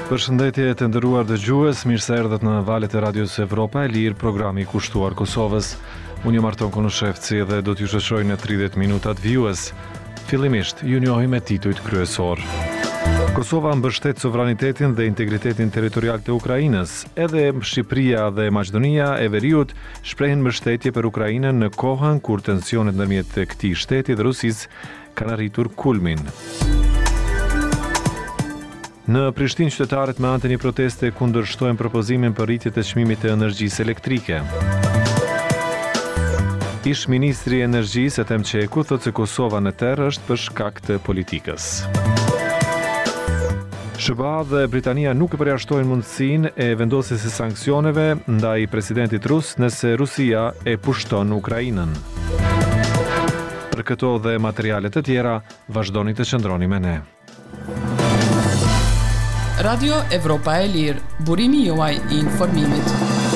Përshëndetje të nderuar dëgjues, mirë se erdhët në valët e Radios Evropa e Lirë, programi i kushtuar Kosovës. Unë jam Arton Konushevci dhe do t'ju shoqëroj në 30 minutat vjues. Fillimisht, ju njohim me titujt kryesor. Kosova mbështet sovranitetin dhe integritetin territorial të Ukrainës. Edhe Shqipëria dhe Maqedonia e Veriut shprehin mbështetje për Ukrainën në kohën kur tensionet ndërmjet këtij shteti dhe Rusisë kanë arritur kulmin. Në Prishtinë qytetarët me anë të një proteste kundërshtojnë propozimin për rritje të çmimit të energjisë elektrike. Ish ministri i energjisë Ethem Çeku thotë se Kosova në terr është për shkak të politikës. SBA dhe Britania nuk e përjashtojnë mundësinë e vendosjes së sanksioneve ndaj presidentit rus nëse Rusia e pushton Ukrainën. Për këto dhe materiale të tjera, vazhdoni të qëndroni me ne. Radio Evropa e Lirë, burimi juaj i informimit.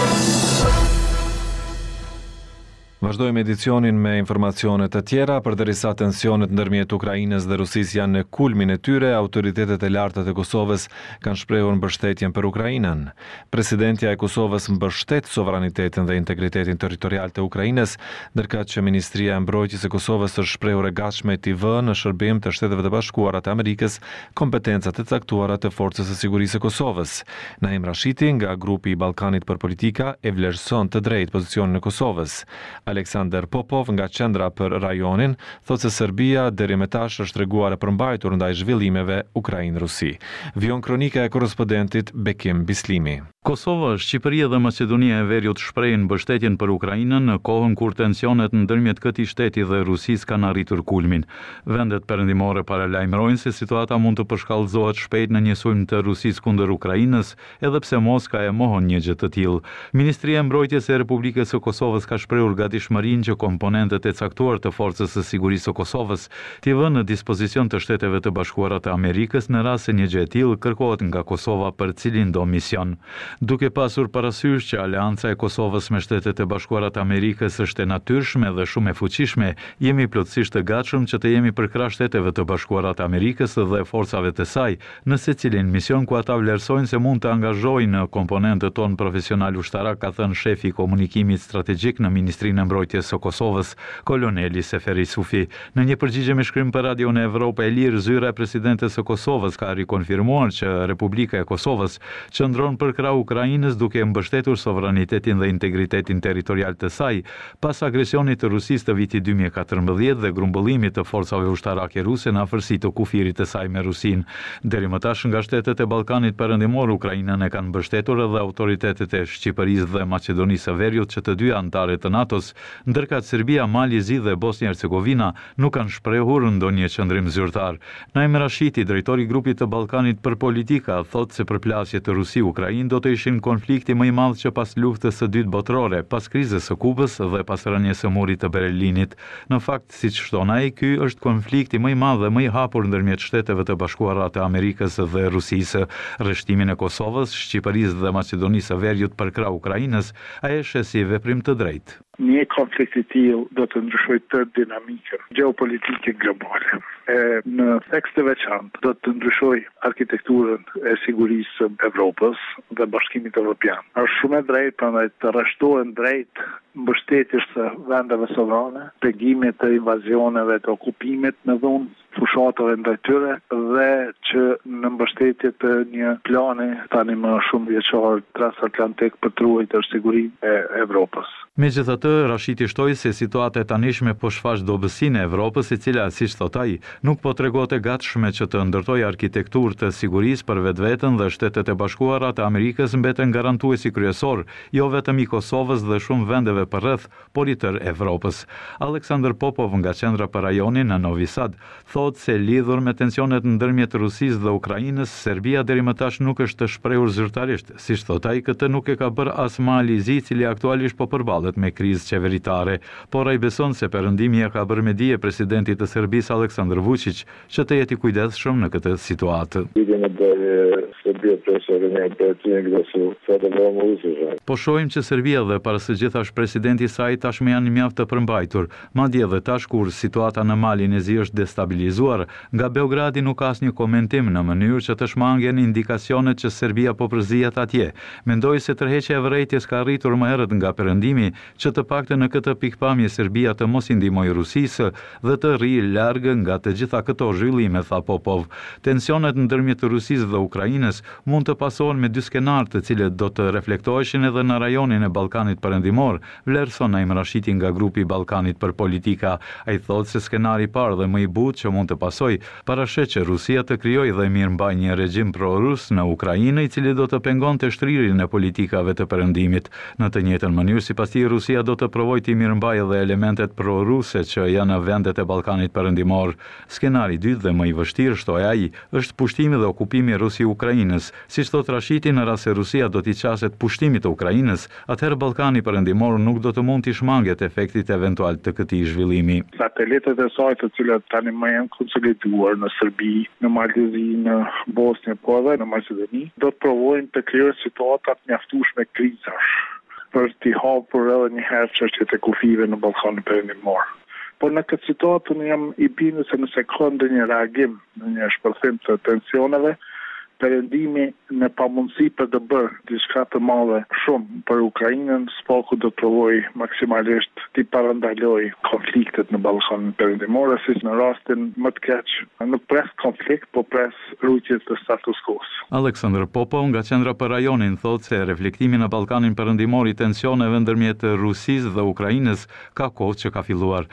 Vazhdojmë edicionin me informacione të tjera, përderisa tensionet ndërmjet Ukrainës dhe Rusisë janë në kulmin e tyre, autoritetet e larta të Kosovës kanë shprehur mbështetjen për Ukrainën. Presidentja e Kosovës mbështet sovranitetin dhe integritetin territorial të Ukrainës, ndërkaq që Ministria e Mbrojtjes e Kosovës është shprehur e gatshme t'i vënë në shërbim të Shteteve të Bashkuara të Amerikës kompetencat e caktuara të Forcës së Sigurisë së Kosovës. Naim Rashiti nga grupi i Ballkanit për Politika e vlerëson të drejtë pozicionin e Kosovës. Aleksandar Popov nga Qendra për Rajonin thotë se Serbia deri më tash është treguar e përmbajtur ndaj zhvillimeve Ukrainë-Rusi. Vion kronika e korrespondentit Bekim Bislimi. Kosova, Shqipëria dhe Maqedonia e Veriut shprehin mbështetjen për Ukrainën në kohën kur tensionet ndërmjet këtij shteti dhe Rusisë kanë arritur kulmin. Vendet perëndimore paralajmërojnë se situata mund të përshkallëzohet shpejt në një sulm të Rusisë kundër Ukrainës, edhe pse Moska e mohon një gjë të tillë. Ministria e Mbrojtjes e Republikës së Kosovës ka shprehur gatishmërinë që komponentët e caktuar të Forcës së Sigurisë së Kosovës t'i vënë në dispozicion të Shteteve të Bashkuara të Amerikës në rast se një gjë e tillë kërkohet nga Kosova për cilin do mision. Duke pasur parasysh që aleanca e Kosovës me Shtetet e Bashkuara të Amerikës është e natyrshme dhe shumë e fuqishme, jemi plotësisht të gatshëm që të jemi përkrah Shteteve të Bashkuara të Amerikës dhe forcave të saj në secilin mision ku ata vlerësojnë se mund të angazhojnë komponentët tonë profesional ushtarak, ka thënë shefi i komunikimit strategjik në Ministrinë e Mbrojtjes së Kosovës, koloneli Seferi Sufi. Në një përgjigje me shkrim për Radion e Evropa e Lirë, zyra e presidentes së Kosovës ka rikonfirmuar që Republika e Kosovës qëndron përkrah Ukrainës duke mbështetur sovranitetin dhe integritetin territorial të saj pas agresionit të Rusisë të vitit 2014 dhe grumbullimit të forcave ushtarake ruse në afërsi të kufirit të saj me Rusinë. Deri më tash nga shtetet e Ballkanit perëndimor Ukrainën e kanë mbështetur edhe autoritetet e Shqipërisë dhe Maqedonisë së Veriut, që të dy anëtare të NATO-s, ndërka Serbia, Mali Zi dhe Bosnia-Hercegovina nuk kanë shprehur ndonjë qendrim zyrtar. Naim Rashiti, drejtori i grupit të Ballkanit për Politika, thotë se përplasjet të Rusi-Ukrainë do të ishin konflikti më i madh që pas luftës së dytë botërore, pas krizës së Kubës dhe pas rënies së murit të Berlinit. Në fakt, siç thon ai, ky është konflikti më i madh dhe më i hapur ndërmjet Shteteve të Bashkuara të Amerikës dhe Rusisë. Rreshtimin e Kosovës, Shqipërisë dhe Maqedonisë së Veriut përkrah Ukrainës, ai e sheh si veprim të drejtë. Një konflikt i tillë do të ndryshojë tërë dinamikën gjeopolitike globale. Në tekst të veçantë do të ndryshojë arkitekturën e sigurisë së Evropës dhe Bashkimit Evropian. Është shumë e drejtë prandaj të rreshtohen drejt mbështetjes së vendeve sovrane, pegimit të invazioneve, të okupimit në dhunë fushatave ndaj tyre dhe që në mbështetje të një plani tani më shumë vjeçar transatlantik për të ruajtur sigurinë e Evropës. Megjithatë, Rashiti shtoi se situata e tanishme po shfaq dobësinë e Evropës, e cila, siç thot ai, nuk po tregohet e gatshme që të ndërtojë arkitekturë të sigurisë për vetveten dhe Shtetet e Bashkuara të Amerikës mbeten garantuesi kryesor, jo vetëm i Kosovës dhe shumë vendeve përreth, por i tërë Evropës. Aleksandar Popov nga Qendra për Rajonin në Novi Sad thotë se lidhur me tensionet ndërmjet Rusisë dhe Ukrainës, Serbia deri më tash nuk është të shprehur zyrtarisht. Siç thot ai, këtë nuk e ka bërë as Mali Zi, i cili aktualisht po përballet përballet me krizë qeveritare, por ai beson se perëndimi ja ka bërë me dije presidentit të Serbisë Aleksandar Vučić që të jeti kujdesshëm në këtë situatë. Po shohim që Serbia dhe para së gjithash presidenti i saj tashmë janë mjaft të përmbajtur, madje edhe tash kur situata në Malin e Zi është destabilizuar, nga Beogradi nuk ka asnjë komentim në mënyrë që të shmangen indikacionet që Serbia po përzihet atje. Mendoj se tërheqja e vërejtjes ka arritur më herët nga perëndimi që të paktën në këtë pikpamje Serbia të mos i ndihmojë Rusisë dhe të rrijë larg nga të gjitha këto zhvillime, tha Popov. Tensionet ndërmjet Rusisë dhe Ukrainës mund të pasohen me dy skenar të cilët do të reflektoheshin edhe në rajonin e Ballkanit Perëndimor, vlerëson Naim Rashidi nga grupi Ballkanit për politika. Ai thotë se skenari i parë dhe më i butë që mund të pasojë parashet që Rusia të krijojë dhe mirëmbajë një regjim pro-rus në Ukrainë i cili do të pengonte shtrirjen e politikave të perëndimit. Në të njëjtën mënyrë, sipas tij, Rusia do të provojë të mirëmbajë edhe elementet pro-ruse që janë në vendet e Ballkanit Perëndimor. Skenari i dytë dhe më i vështirë, shtoi ai, është pushtimi dhe okupimi i Rusi-Ukrainës. Siç thotë Rashidi, në rast se Rusia do t'i qaset pushtimit të Ukrainës, atëherë Ballkani Perëndimor nuk do të mund t'i shmanget efektit eventual të këtij zhvillimi. Satelitet e saj të cilat tani më janë konsoliduar në Serbi, në Malezi, në Bosnjë, po edhe në Maqedoni, do të provojnë të krijojnë situata të mjaftueshme krizash për t'i hapur edhe një herë çështjet e kufive në Ballkanin Perëndimor. Por në këtë situatë unë jam i bindur se nëse ka ndonjë reagim, në një shpërthim të tensioneve, perëndimi në pamundësi për të bërë diçka të madhe shumë për Ukrainën, spaku do të provojë maksimalisht të parandalojë konfliktet në Ballkanin Perëndimor, siç në rastin më të keq, nuk pres konflikt, po pres rrugje të status quo-s. Aleksandar Popov nga Qendra për Rajonin thotë se reflektimi në Ballkanin Perëndimor i tensioneve ndërmjet Rusisë dhe Ukrainës ka kohë që ka filluar.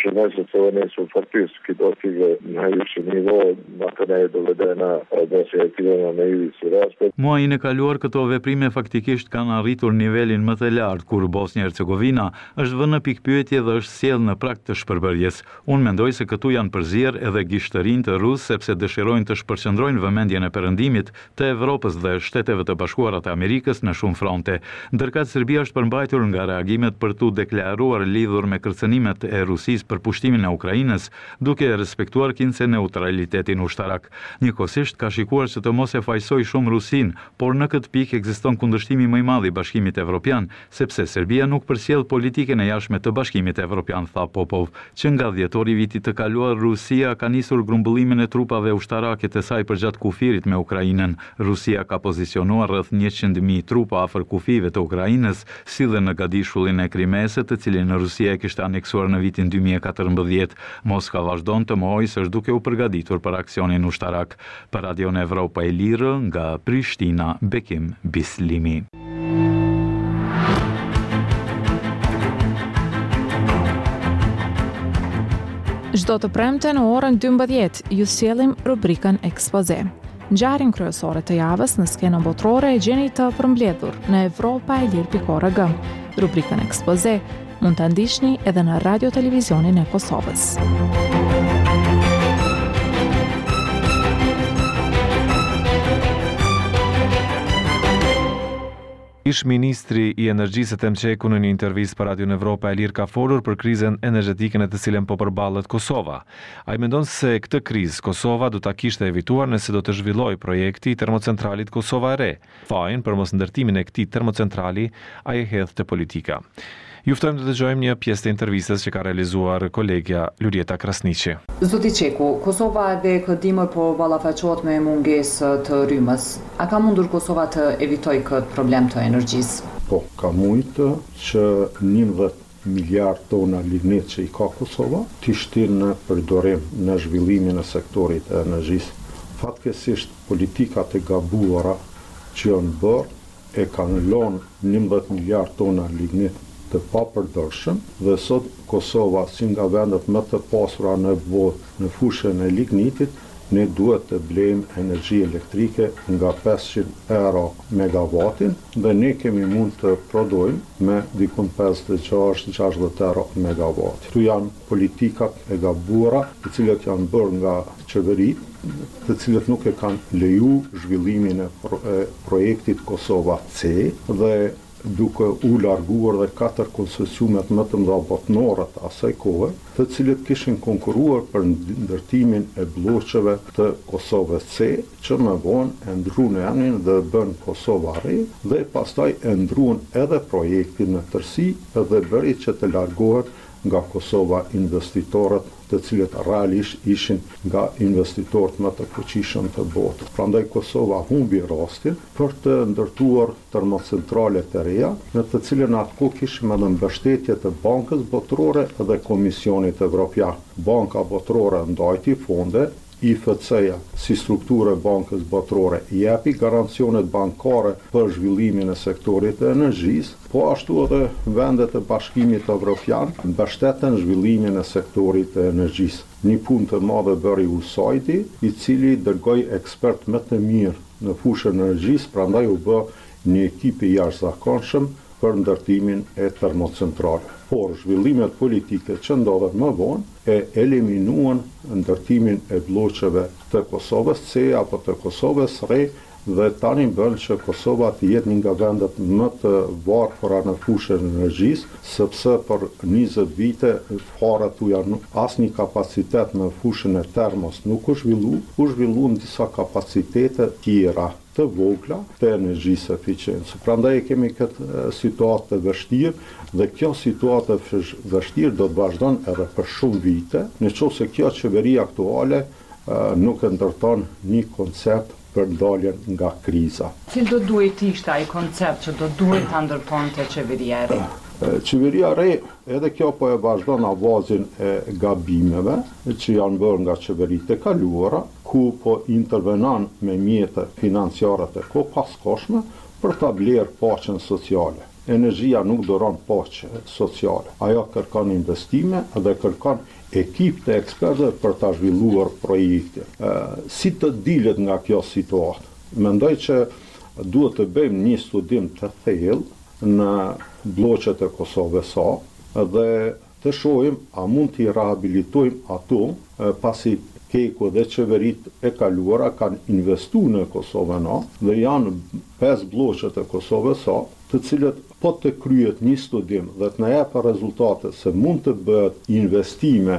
Muajin e kaluar këto veprime faktikisht kanë arritur nivelin më të lartë kur Bosnja-Hercegovina është vënë në pikpyetje dhe është sjellë në prag të shpërbërjes. Unë mendoj se këtu janë përzier edhe gishtërinë të rusë sepse dëshirojnë të shpërqendrojnë vëmendjen e perëndimit të Evropës dhe Shteteve të Bashkuara të Amerikës në shumë fronte. Ndërkëtë Serbia është përmbajtur nga reagimet për tu deklaruar lidhur me kërcënimet e Rusisë për pushtimin e Ukrainës, duke respektuar kincë neutralitetin ushtarak. Njëkohësisht ka shikuar që të mos e fajsoj shumë Rusin, por në këtë pikë ekziston kundërshtimi më i madh i Bashkimit Evropian, sepse Serbia nuk përcjell politikën e jashtme të Bashkimit Evropian, tha Popov, që nga dhjetori i vitit të kaluar Rusia ka nisur grumbullimin e trupave ushtarake të saj përgjatë kufirit me Ukrainën. Rusia ka pozicionuar rreth 100.000 trupa afër kufive të Ukrainës, si dhe në gadishullin e Krimesit, të cilin Rusia e kishte aneksuar në vitin 2014. Moska vazhdon të mohojë se është duke u përgatitur për aksionin ushtarak. Për Radion Evropa e Lirë, nga Prishtina, Bekim Bislimi. Çdo të premte në orën 12 ju sjellim rubrikën Ekspoze. Ngjarjen kryesore të javës në skenën botërore e gjeni të përmbledhur në europaelir.org. Rubrikën Ekspoze mund ta ndiqni edhe në Radio Televizionin e Kosovës. Ish ministri i energjisë Temçeku në një intervistë për Radio Evropa e Lirë ka folur për krizën energjetike në të cilën po përballet Kosova. Ai mendon se këtë krizë Kosova do ta kishte evituar nëse do të zhvillojë projekti i termocentralit Kosova e Re. Fajin për mos ndërtimin e këtij termocentrali ai e hedh te politika. Ju ftojmë të dëgjojmë një pjesë të intervistës që ka realizuar kolegja Lurieta Krasniqi. Zoti Qeku, Kosova edhe këtë dimër po ballafaqohet me mungesë të rrymës. A ka mundur Kosova të evitojë këtë problem të energjisë? Po, ka mujtë që 11 miliard tona lignit që i ka Kosova t'i shtin në përdorim në zhvillimin e sektorit e energjisë. Fatkesisht politikat e gabuara që janë bërë e kanë lënë 11 miliard tona lignit të papërdorshëm dhe sot Kosova, si nga vendet më të pasura në botë në fushën e lignitit, ne duhet të blejmë energji elektrike nga 500 euro megavatin dhe ne kemi mund të prodhojmë me dikun 56-60 euro megavatin. Tu janë politikat e gabuara, të cilët janë bërë nga qeverit, të cilët nuk e kanë leju zhvillimin e projektit Kosova C dhe duke u larguar dhe 4 koncesionet më të mëdha botërore të asaj kohe, të cilët kishin konkuruar për ndërtimin e bllokëve të Kosovës C, që më vonë e ndruan emrin dhe bën Kosova Re, dhe pastaj e ndruan edhe projektin në tërësi dhe bëri që të largohet nga Kosova investitorët, të cilët realisht ishin nga investitorët më të fuqishëm të botës. Prandaj Kosova humbi rastin për të ndërtuar termocentrale të reja, në të cilën atko kishim edhe mbështetje të Bankës Botërore dhe Komisionit Evropian. Banka Botërore ndajti fonde, IFC-ja si strukturë e Bankës Botërore jepi garancionet bankare për zhvillimin e sektorit të energjisë, po ashtu edhe vendet e Bashkimit Evropian mbështeten zhvillimin e sektorit të energjisë. Një punë të madhe bëri USAID-i, i cili dërgoi ekspert më të mirë në fushën e energjisë, prandaj u bë një ekip i jashtëzakonshëm për ndërtimin e termocentrale. Por zhvillimet politike që ndodhen më vonë e eliminuan ndërtimin e bllokëve të Kosovës C apo të Kosovës Re, dhe tani bën që Kosova të jetë një nga vendet më të varfëra në fushën e energjisë, sepse për 20 vite fare tu janë asnjë kapacitet në fushën e termos nuk u zhvilluan disa kapacitete tjera të vogla të energjisë eficiencë. Prandaj kemi këtë situatë të vështirë dhe kjo situatë të vështirë do të vazhdon edhe për shumë vite, nëse kjo qeveri aktuale nuk e ndërton një koncept për ndaljen nga kriza. Cil do duhet ishte ai koncept që do duhet ta ndërtonte qeveria e re? Qeveria re, edhe kjo po e vazhdon avazin e gabimeve që janë bërë nga qeveritë e kaluara, ku po intervenon me mjete financiare të kopaskoshme për ta blerë paqen sociale. Energjia nuk doron paqe sociale. Ajo kërkon investime dhe kërkon ekip të ekspertëve për ta zhvilluar projekte. Si të dilet nga kjo situatë? Mendoj që duhet të bëjmë një studim të thellë në bllokët e Kosovës A dhe të shohim a mund t'i rehabilitojmë ato, pasi Keku dhe qeverit e kaluara kanë investuar në Kosovën A dhe janë 5 bllokët e Kosovës A, të cilët po të kryet një studim dhe të na jepë rezultate se mund të bëhet investime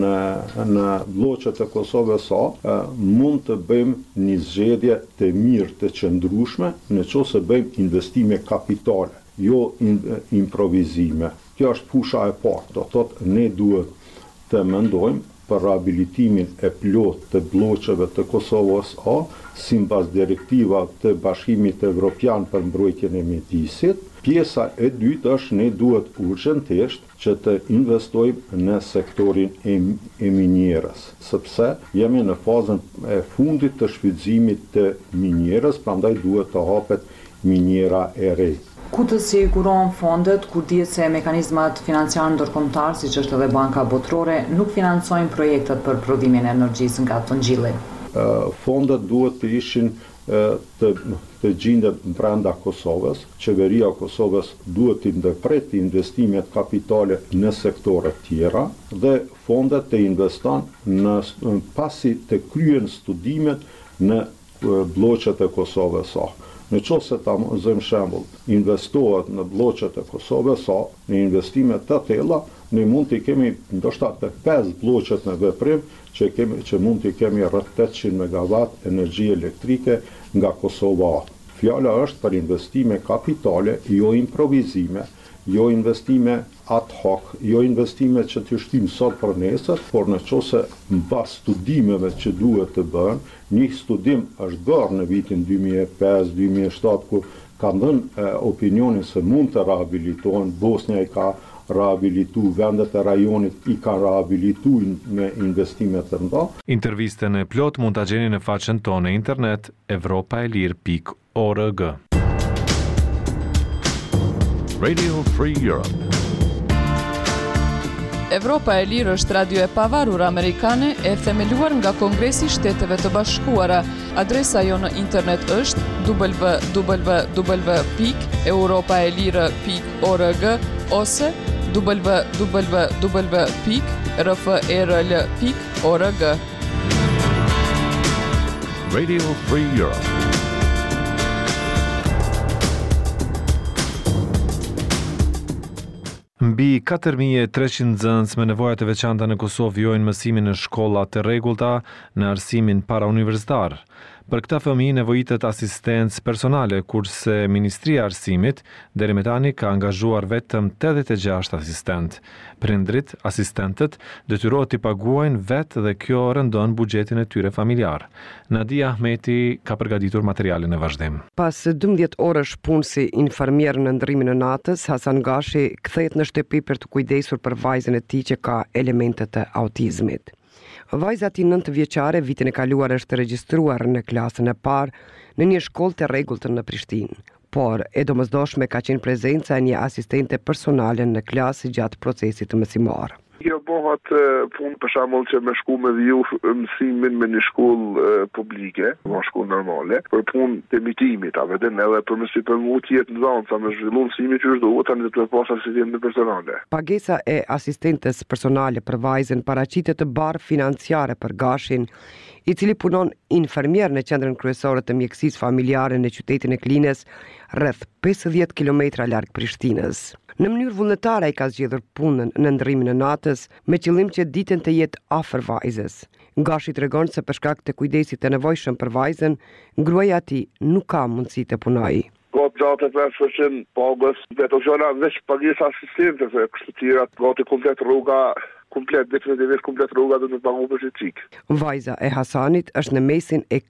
në bllokët e Kosovës A, mund të bëjmë një zgjedhje të mirë të qëndrueshme nëse bëjmë investime kapitale, jo improvizime. Kjo është fusha e parë. Do thotë ne duhet të mendojmë për rehabilitimin e plot të bllokëve të Kosovës A, sipas direktiva të Bashkimit Evropian për mbrojtjen e mjedisit. Pjesa e dytë është ne duhet urgjentisht që të investojmë në sektorin e minjerës, sepse jemi në fazën e fundit të shfrytëzimit të minjerës, prandaj duhet të hapet minjera e re. Ku të siguron fondet kur dihet se mekanizmat financiar ndërkombëtar, siç është edhe Banka Botërore, nuk financojnë projektet për prodhimin e energjisë nga Tongjilli? Fondet duhet të ishin të gjendet brenda Kosovës. Qeveria e Kosovës duhet të ndërpret investimet kapitale në sektore tjera dhe fondet të investon pasi të kryen studimet në bllokët e Kosovës A. Nëse ta zëm shembull, investohet në bllokët e Kosovës A, në investime të tilla, ne mund të kemi ndoshta të 5 bllokët në veprim që mund të kemi rreth 800 megawatt energji elektrike nga Kosova A. Fjala është për investime kapitale, jo improvizime, jo investime ad hoc, jo investime që të shtim sot për nesër, por nëse mbas studimeve që duhet të bëhen, një studim është bërë në vitin 2005-2007 ku kanë dhënë opinionin se mund të rehabilitohen. Bosnia i ka rehabilitu, vendet e rajonit i ka rehabilitu me investime të mëdha. Intervistën e plot mund ta gjeni në faqen tonë në internet evropaelir.org. Radio Free Europe. Evropa e Lirë është radio e pavarur amerikane e themeluar nga Kongresi i Shteteve të Bashkuara. Adresa jo në internet është www.europaelire.org ose www.rferl.org. Radio Free Europe. Mbi 4.300 nxënës me nevojat e veçanta në Kosovë vijojnë mësimin në shkolla të rregullta në arsimin parauniversitar. Për këta fëmijë nevojitet asistencë personale, kurse Ministria e Arsimit deri më tani ka angazhuar vetëm 86 asistent. Prindrit, asistentët detyrohet t'i paguajnë vetë dhe kjo rëndon buxhetin e tyre familjar. Nadia Ahmeti ka përgatitur materialin e vazhdim. Pas 12 orësh punë si infermier në ndrimin e natës, Hasan Gashi kthehet në shtëpi për të kujdesur për vajzën e tij që ka elemente të autizmit. Vajza e tij 9 vjeçare vitin e kaluar është regjistruar në klasën e parë në një shkollë të rregulltër në Prishtinë, por e domosdoshme ka qenë prezenca e një asistente personale në klasë gjatë procesit të mësimor. Jo bëhat punë për shembull që me shku me viju mësimin me një shkollë publike, një shkollë normale, për punë të imitimit, a vetëm edhe për mësi për mu tjetë në zanë, sa me zhvillu mësimi që është duhet, tani të pas asistente personale. Pagesa e asistentes personale për vajzën paraqitet të barë financiare për Gashin, i cili punon infermier në qendrën kryesore të mjekësisë familjare në qytetin e Klinës, rreth 50 kilometra larg Prishtinës. Në mënyrë vullnetare ai ka zgjedhur punën në ndrimin e natës me qëllim që ditën të jetë afër vajzës. Gashi tregon se për shkak të kujdesit të nevojshëm për vajzën, gruaja e tij nuk ka mundësi të punojë. Ka gjatë të vërshën pagës, vetë ojona veç pagesa asistente, kështu tirat, gati komplet rruga, definitivisht komplet rruga dhe në pagu për shqik. Vajza e Hasanit është në mesin e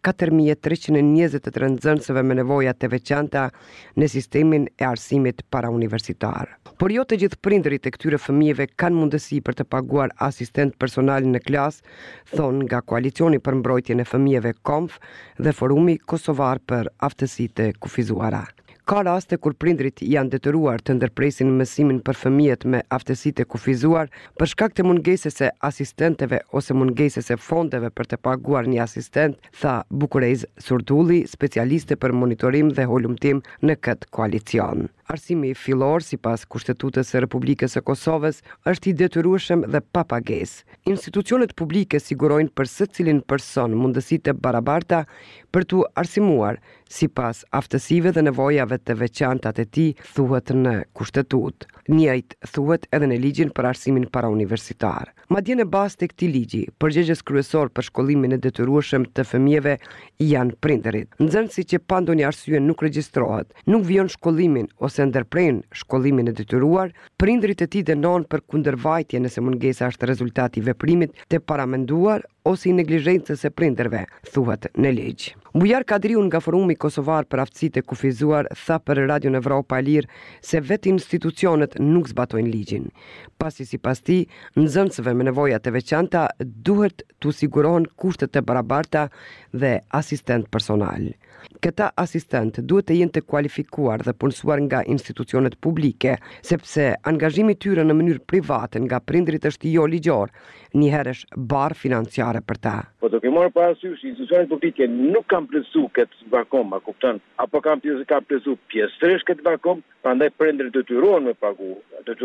4.323 nxënësve me nevoja të veçanta në sistemin e arsimit parauniversitar. Por jo të gjithë prindërit e këtyre fëmijëve kanë mundësi për të paguar asistent personal në klasë, thonë nga Koalicioni për mbrojtjen e fëmijëve KOMF dhe Forumi Kosovar për aftësitë e kufizuara. Ka raste kur prindrit janë detyruar të ndërpresin mësimin për fëmijët me aftësitë e kufizuar për shkak të mungesës së asistenteve ose mungesës së fondeve për të paguar një asistent, tha Bukurez Surdulli, specialiste për monitorim dhe holumtim në këtë koalicion. Arsimi fillor, sipas Kushtetutës së Republikës së Kosovës, është i detyrueshëm dhe pa pagesë. Institucionet publike sigurojnë për secilin person mundësitë e barabarta për t'u arsimuar sipas aftësive dhe nevojave të veçanta të tij, thuhet në Kushtetutë. Njëjtë thuhet edhe në ligjin për arsimin parauniversitar. Madje në bazë të këtij ligji, përgjegjës kryesor për shkollimin e detyrueshëm të fëmijëve janë prindërit. Nxënësi që pa ndonjë arsye nuk regjistrohet, nuk vijon shkollimin ose ndërprejnë shkollimin e detyruar, prindërit e tij dënohen për kundërvajtje nëse mungesa është rezultati i veprimit të paramenduar ose i neglizhencës së prindërve, thuhet në ligj. Bujar Kadriu nga Forumi Kosovar për aftësitë e kufizuar tha për Radio Evropa e Lirë se vetë institucionet nuk zbatojnë ligjin. Pasi sipas tij, nxënësve me nevoja të veçanta duhet t'u sigurohen kushtet e barabarta dhe asistent personal. Këta asistent duhet të jenë të kualifikuar dhe punësuar nga institucionet publike, sepse angazhimi i tyre në mënyrë private nga prindrit është jo ligjor, njëherësh barë financiare për ta. Po të kemë marrë parasysh, institucionet publike nuk kanë plotësuar këtë vakum, a kupton? Apo kanë plotësuar pjesërisht këtë vakum, prandaj prindrit detyrohen me pagu,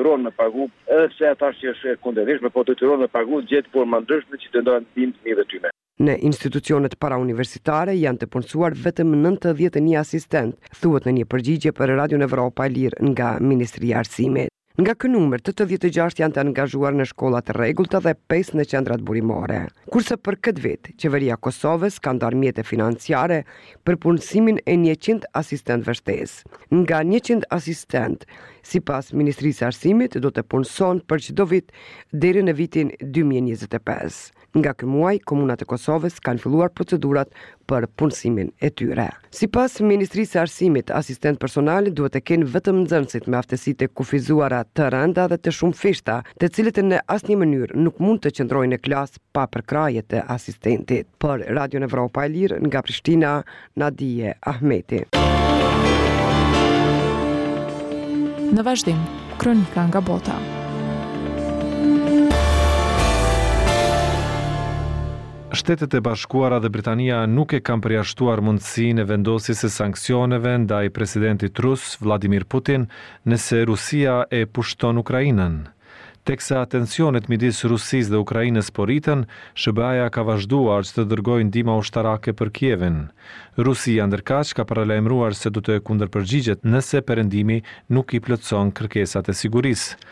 edhe pse ata që është kundërshme, po detyrohen me pagu gjatë forma ndryshme që të ndonë ndihmë fëmijëve tyre. Në institucionet parauniversitare janë të punësuar vetëm 91 asistent, thuhet në një përgjigje për Radio Evropa e Lirë nga Ministria e Arsimit. Nga ky numër, 86 janë të angazhuar në shkolla të rregullta dhe 5 në qendrat burimore. Kurse për këtë vit, qeveria e Kosovës ka ndarë mjete financiare për punësimin e 100 asistentëve shtesë. Nga 100 asistent, sipas Ministrisë së Arsimit, do të punëson për çdo vit deri në vitin 2025. Nga ky muaj, komunat e Kosovës kanë filluar procedurat për punësimin e tyre. Sipas Ministrisë së Arsimit, asistent personal duhet të kenë vetëm nxënësit me aftësitë e kufizuara të rënda dhe të shumëfishta, të cilët në asnjë mënyrë nuk mund të qëndrojnë në klasë pa përkraje të asistentit. Për Radio Evropa e Lirë nga Prishtina, Nadia Ahmeti. Në vazhdim, kronika nga bota. Shtetet e Bashkuara dhe Britania nuk e kanë përjashtuar mundësinë e vendosjes së sanksioneve ndaj presidentit rus Vladimir Putin nëse Rusia e pushton Ukrainën. Teksa tensionet midis Rusisë dhe Ukrainës po rriten, SBA-ja ka vazhduar që të dërgojë ndihmë ushtarake për Kievin. Rusia ndërkaq ka paralajmëruar se do të kundërpërgjigjet nëse perëndimi nuk i plotëson kërkesat e sigurisë.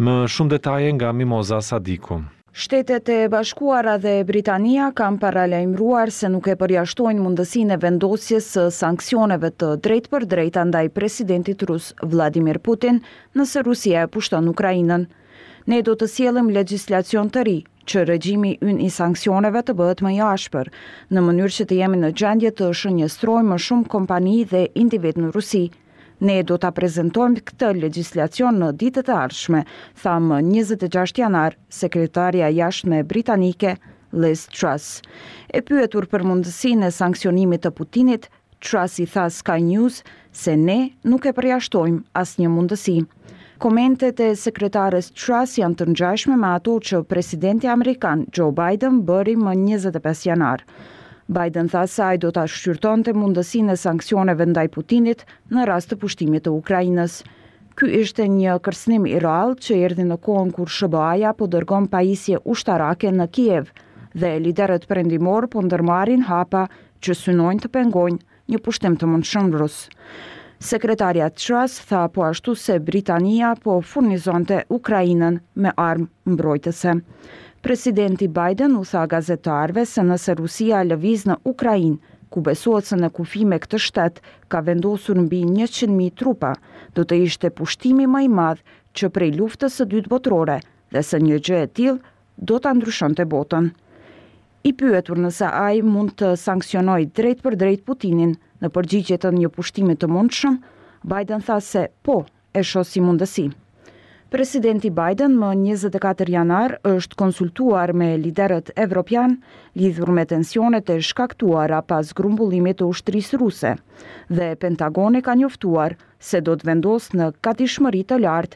Më shumë detaje nga Mimoza Sadiku. Shtetet e Bashkuara dhe Britania kanë paralajmëruar se nuk e përjashtojnë mundësinë e vendosjes së sanksioneve të drejtpërdrejta ndaj presidentit rus Vladimir Putin nëse Rusia e pushton Ukrainën. Ne do të sjellim legjislacion të ri që regjimi ynë i sanksioneve të bëhet më i ashpër, në mënyrë që të jemi në gjendje të shënjestrojmë më shumë kompani dhe individ në Rusi. Ne do ta prezantojmë këtë legjislacion në ditët e ardhshme, tha më 26 janar sekretarja e jashtme britanike Liz Truss. E pyetur për mundësinë e sanksionimit të Putinit, Truss i tha Sky News se ne nuk e përjashtojmë asnjë mundësi. Komentet e sekretares Truss janë të ngjashme me ato që presidenti amerikan Joe Biden bëri më 25 janar. Biden tha se ai do ta shqyrtonte mundësinë e sanksioneve ndaj Putinit në rast të pushtimit të Ukrainës. Ky ishte një kërcënim i rrallë që erdhi në kohën kur SBA-ja po dërgon pajisje ushtarake në Kiev dhe liderët perëndimor po ndërmarrin hapa që synojnë të pengojnë një pushtim të mundshëm rus. Sekretarja Truss tha po ashtu se Britania po furnizonte Ukrainën me armë mbrojtëse. Presidenti Biden u tha gazetarëve se nëse Rusia lëviz në Ukrainë, ku besohet se në kufi me këtë shtet ka vendosur mbi 100.000 trupa, do të ishte pushtimi më i madh që prej luftës së dytë botërore dhe se një gjë e tillë do ta ndryshonte botën. I pyetur nëse ai mund të sanksionojë drejt për drejt Putinin në përgjigje të një pushtimi të mundshëm, Biden tha se po, e shoh si mundësi. Presidenti Biden më 24 janar është konsultuar me liderët evropian lidhur me tensionet e shkaktuara pas grumbullimit të ushtrisë ruse dhe Pentagoni ka njoftuar se do të vendos në gatishmëri të lartë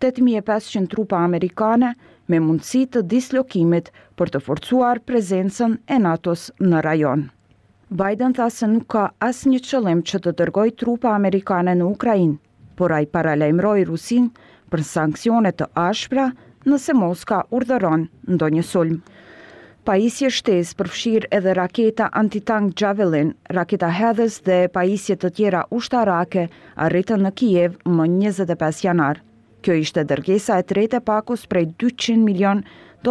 8500 trupa amerikane me mundësi të dislokimit për të forcuar prezencën e NATO-s në rajon. Biden tha se nuk ka asnjë qëllim që të dërgojë trupa amerikane në Ukrainë, por ai paralajmëroi Rusinë për sanksione të ashpra nëse Moska urdhëron ndonjë sulm. Pajisje shtesë përfshir edhe raketa antitank Javelin, raketa hedhës dhe pajisje të tjera ushtarake arritën në Kiev më 25 janar. Kjo ishte dërgesa e tretë e pakos prej $200 milion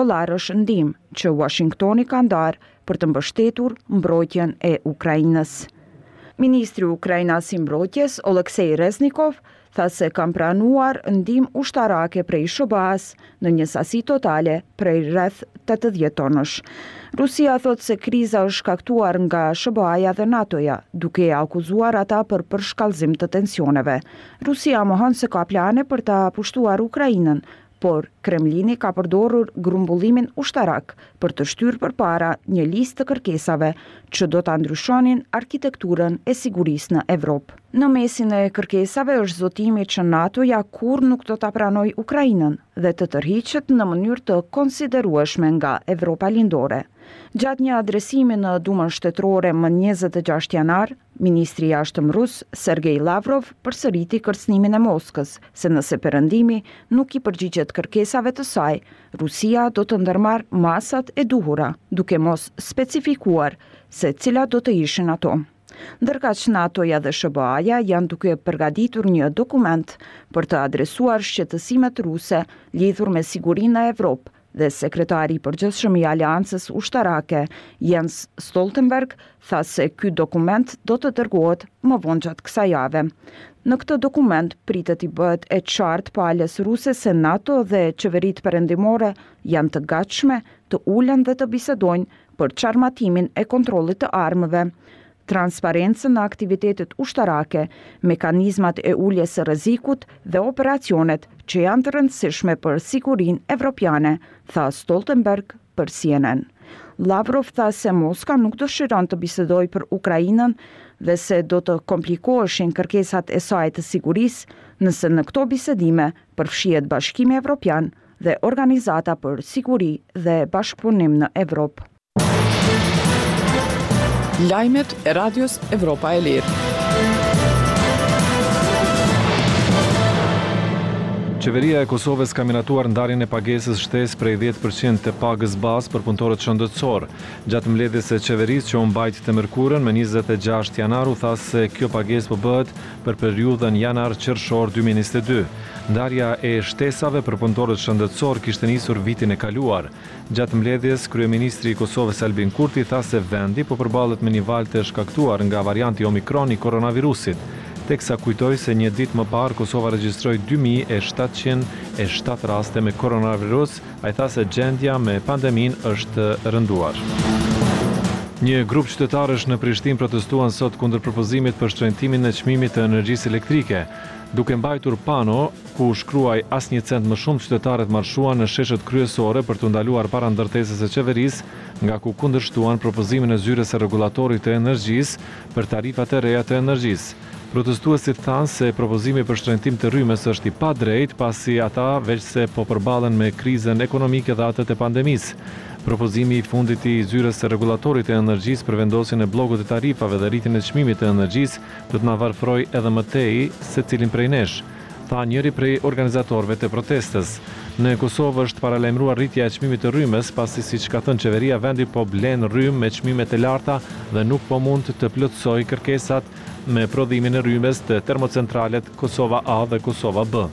ndihmë që Washingtoni ka ndarë për të mbështetur mbrojtjen e Ukrainës. Ministri Ukrainas i mbrojtjes Oleksej Reznikov tha se kam pranuar ndihmë ushtarake prej SBA-s në një sasi totale prej rreth 80 tonësh. Rusia thot se kriza është shkaktuar nga SBA-ja dhe NATO-ja, duke e akuzuar ata për përshkallëzim të tensioneve. Rusia mohon se ka plane për ta pushtuar Ukrainën, por Kremlini ka përdorur grumbullimin ushtarak për të shtyrë përpara një listë të kërkesave që do ta ndryshonin arkitekturën e sigurisë në Evropë. Në mesin e kërkesave është zotimi që NATO-ja kurrë nuk do ta pranojë Ukrainën dhe të tërhiqet në mënyrë të konsiderueshme nga Evropa lindore. Gjatë një adresimi në Dumën Shtetërore më 26 janar, ministri i jashtëm rus Sergej Lavrov përsëriti kërcënimin e Moskës, se nëse perëndimi nuk i përgjigjet kërkesave të saj, Rusia do të ndërmarrë masat e duhura, duke mos specifikuar se cilat do të ishin ato. Ndërkaq NATO-ja dhe SBA-ja janë duke përgatitur një dokument për të adresuar shqetësimet ruse lidhur me sigurinë në Evropë dhe sekretari i përgjithshëm i Aleancës Ushtarake Jens Stoltenberg tha se ky dokument do të dërgohet më vonë gjatë kësaj jave. Në këtë dokument pritet i bëhet e qartë palës ruse se NATO dhe qeveritë perëndimore janë të gatshme të ulen dhe të bisedojnë për çarmatimin e kontrollit të armëve, transparencën në aktivitetet ushtarake, mekanizmat e uljes së rrezikut dhe operacionet që janë të rëndësishme për sigurinë evropiane, tha Stoltenberg për CNN. Lavrov tha se Moska nuk dëshiron të bisedojë për Ukrainën dhe se do të komplikoheshin kërkesat e saj të sigurisë nëse në këto bisedime përfshihet Bashkimi Evropian dhe Organizata për Siguri dhe Bashkëpunim në Evropë. Lajmet e Radios Evropa e Lirë. Qeveria e Kosovës ka miratuar ndarjen e pagesës shtesë prej 10% të pagës bazë për punëtorët shëndetësor. Gjatë mbledhjes së qeverisë që u mbajt të mërkurën me 26 janar u tha se kjo pagesë po bëhet për periudhën janar-qershor 2022. Ndarja e shtesave për punëtorët shëndetësor kishte nisur vitin e kaluar. Gjatë mbledhjes, kryeministri i Kosovës Albin Kurti tha se vendi po përballet me një valë të shkaktuar nga varianti Omikron i koronavirusit. Teksa kujtoi se një ditë më parë Kosova regjistroi 2707 raste me koronavirus, ai tha se gjendja me pandemin është rënduar. Një grup qytetarësh në Prishtinë protestuan sot kundër propozimit për shtrëngtimin e çmimit të energjisë elektrike. Duke mbajtur pano ku shkruaj asnjë cent më shumë, qytetarët marshuan në sheshet kryesore për të ndaluar para ndërtesës së qeverisë, nga ku kundërshtuan propozimin e zyrës së rregullatorit të energjisë për tarifat e reja të energjisë. Protestuesit thanë se propozimi për shtrëngtim të rrymës është i padrejtë, pasi ata veç se po përballen me krizën ekonomike dhe atë të pandemisë. Propozimi i fundit i zyrës së rregullatorit të energjisë për vendosjen e bllokut të tarifave dhe rritjen e çmimit të energjisë do të na varfrojë edhe më tej secilin prej nesh, tha njëri prej organizatorëve të protestës. Në Kosovë është paralajmëruar rritja e çmimit të rrymës, pasi siç ka thënë qeveria, vendi po blen rrymë me çmime të larta dhe nuk po mund të plotësojë kërkesat me prodhimin e rrymës të termocentralet Kosova A dhe Kosova B.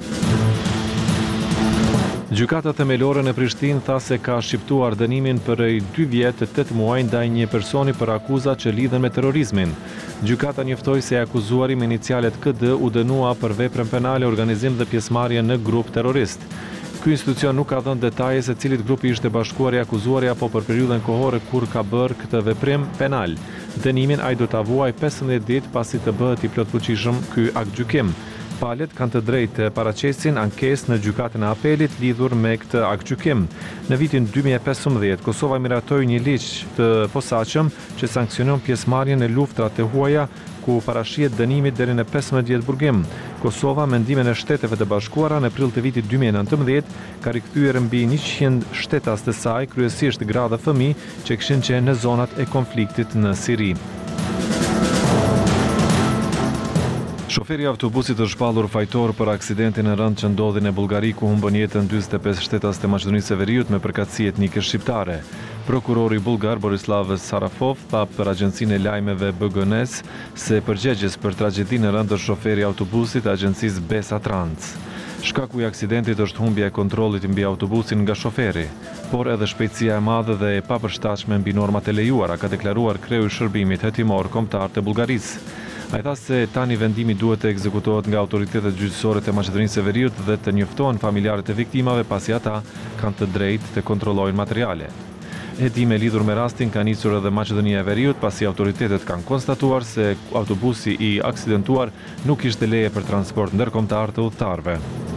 Gjykata themelore në Prishtinë tha se ka shqiptuar dënimin për 2 vjet e 8 muaj ndaj një personi për akuza që lidhen me terrorizmin. Gjykata njoftoi se akuzuari me inicialet KD u dënua për veprën penale, organizim dhe pjesëmarrje në grup terrorist. Ky institucion nuk ka dhënë detaje se cilit grupi ishte bashkuar i akuzuari apo për periudhën kohore kur ka bërë këtë veprim penal. Dënimin ai do ta vuajë 15 ditë pasi të bëhet i plotfuqishëm ky aktgjykim. Palët kanë të drejtë të paraqesin ankesë në gjykatën e apelit lidhur me këtë aktgjykim. Në vitin 2015, Kosova miratoi një ligj të posaçëm që sanksionon pjesëmarrjen në luftrat të huaja, ku parashihet dënimi deri në 15 vjet burgim. Kosova, me ndihmën e Shteteve të Bashkuara, në prill të vitit 2019, ka rikthyer mbi 100 shtetas të saj, kryesisht gra dhe fëmijë që kishin qenë në zonat e konfliktit në Siri. Shoferi i autobusit është shpallur fajtor për aksidentin e rënd që ndodhi në Bullgari, ku humbën jetën 45 shtetas të Maqedonisë së Veriut me përkatësi etnike shqiptare. Prokurori bullgar Borislav Sarafov tha për agjencinë e lajmeve BGNS se përgjegjës për tragjedinë e rënd është shoferi i autobusit të agjencisë Besa Trans. Shkaku i aksidentit është humbja e kontrollit mbi autobusin nga shoferi, por edhe shpejtësia e madhe dhe e papërshtatshme mbi normat e lejuara, ka deklaruar kreu i shërbimit hetimor kombëtar të Bullgarisë. Ai tha se tani vendimi duhet të ekzekutohet nga autoritetet gjyqësore të Maqedonisë së Veriut dhe të njoftohen familjarët e viktimave, pasi ata kanë të drejtë të kontrollojnë materiale. Hetime lidhur me rastin ka nisur edhe Maqedonia e Veriut, pasi autoritetet kanë konstatuar se autobusi i aksidentuar nuk kishte leje për transport ndërkombëtar të udhëtarëve.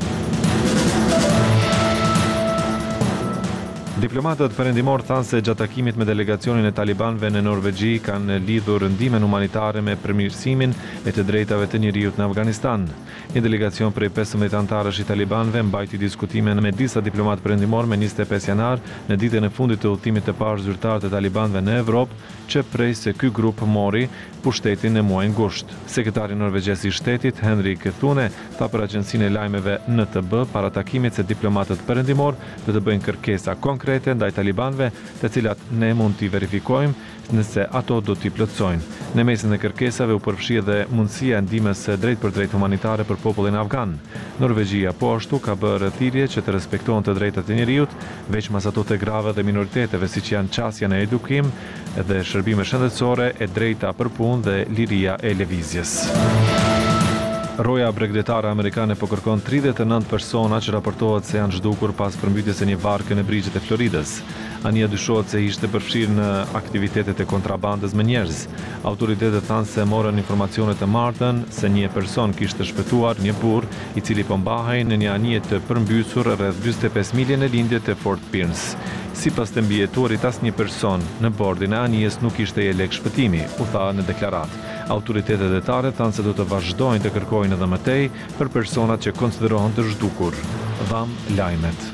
Diplomatët perëndimor thanë se gjatë takimit me delegacionin e talibanëve në Norvegji kanë lidhur ndihmën humanitare me përmirësimin e të drejtave të njerëzit në Afganistan. Një delegacion prej 15 anëtarësh i talibanëve mbajti diskutime me disa diplomatë perëndimor me 25 janar në ditën e fundit të udhëtimit të parë zyrtar të talibanëve në Evropë, që prej se ky grup mori pushtetin në muajin gusht. Sekretari norvegjez i shtetit Henrik Thune tha për agjencinë e lajmeve NTB para takimit se diplomatët perëndimor do të bëjnë kërkesa konkrete ndaj talibanëve, të cilat ne mund t'i verifikojmë nëse ato do t'i plotësojnë. Në mesin e kërkesave u përfshi edhe mundësia e ndihmës së drejt për drejt humanitare për popullin afgan. Norvegjia po ashtu ka bërë thirrje që të respektohen të drejtat e njerëzit, veçmas ato të grave dhe minoriteteve, siç janë qasja në edukim dhe shërbime shëndetësore, e drejta për punë dhe liria e lëvizjes. Roja bregdetare amerikane po kërkon 39 persona që raportohet se janë zhdukur pas përmbytjes së një barke në brigjet e Floridës. Ania dyshohet se ishte përfshirë në aktivitetet e kontrabandës me njerëz. Autoritetet thanë se morën informacione të martën se një person kishte shpëtuar një burr i cili po mbahej në një anije të përmbysur rreth 45 milje në lindje të Fort Pierce. Sipas të mbijetuarit, asnjë person në bordin e anijes nuk ishte i lek shpëtimi, u tha në deklaratë. Autoritetet detare thanë se do të vazhdojnë të kërkojnë edhe më tej për personat që konsiderohen të zhdukur. Dham lajmet.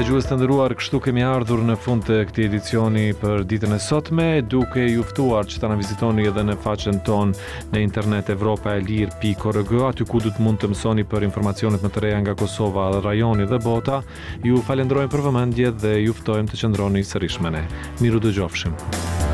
dëgjues të nderuar, kështu kemi ardhur në fund të këtij edicioni për ditën e sotme, duke ju ftuar që ta na vizitoni edhe në faqen tonë në internet evropaelir.org, aty ku do të mund të mësoni për informacionet më të reja nga Kosova, rajoni dhe bota. Ju falenderojmë për vëmendje dhe ju ftojmë të qëndroni sërish me ne. Miru dëgjofshim.